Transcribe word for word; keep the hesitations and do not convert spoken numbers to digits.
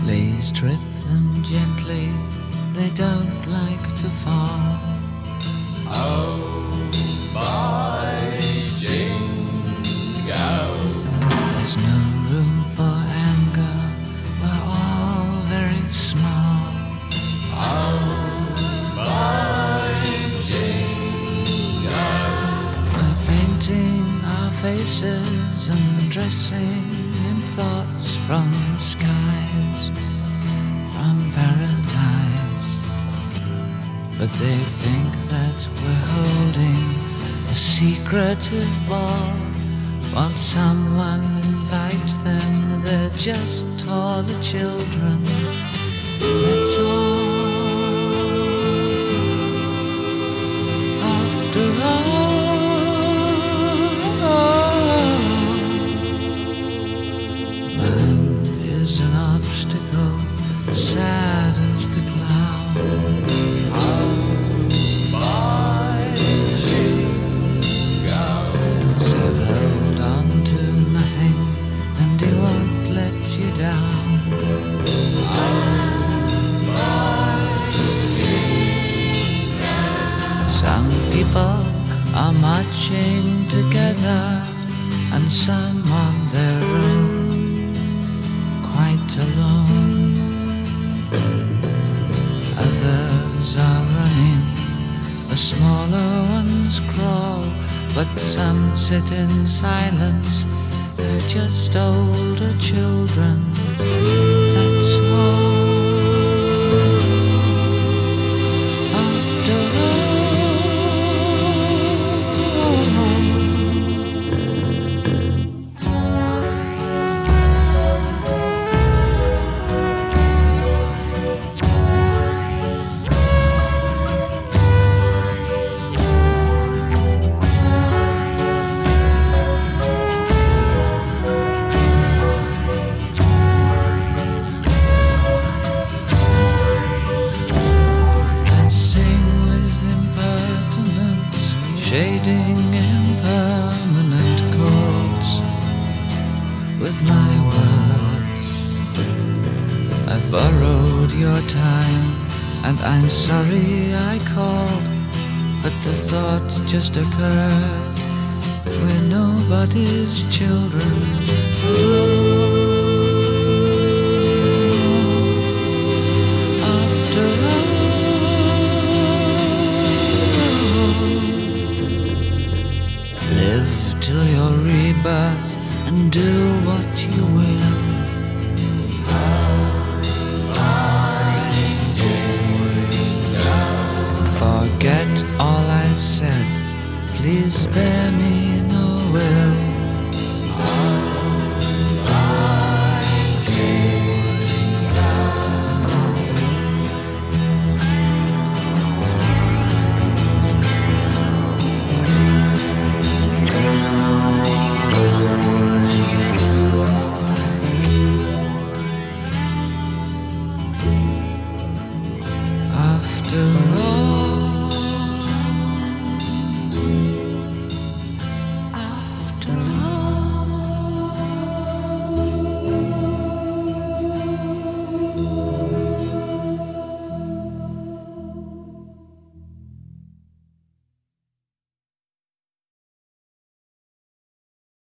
Please trip them gently, they don't like to fall. Oh, by jingo. There's no room for anger, we're all very small. Oh, by jingo. We're painting our faces and dressing in thoughts from the skies, from paradise. But they think that we're holding a secretive ball. Won't someone invite them? They're just taller children, that's all. After all, man is an obstacle, sad as the cloud. So hold on to nothing, and he won't let you down. Some people are marching together, and some on their own, quite alone. Others are running, the smaller ones crawl, but some sit in silence, they're just older children, that's all. After shading impermanent chords with my words. I've borrowed your time, and I'm sorry I called, but the thought just occurred, we're nobody's children at all. After live till your rebirth and do what you will. Forget all I've said, please spare me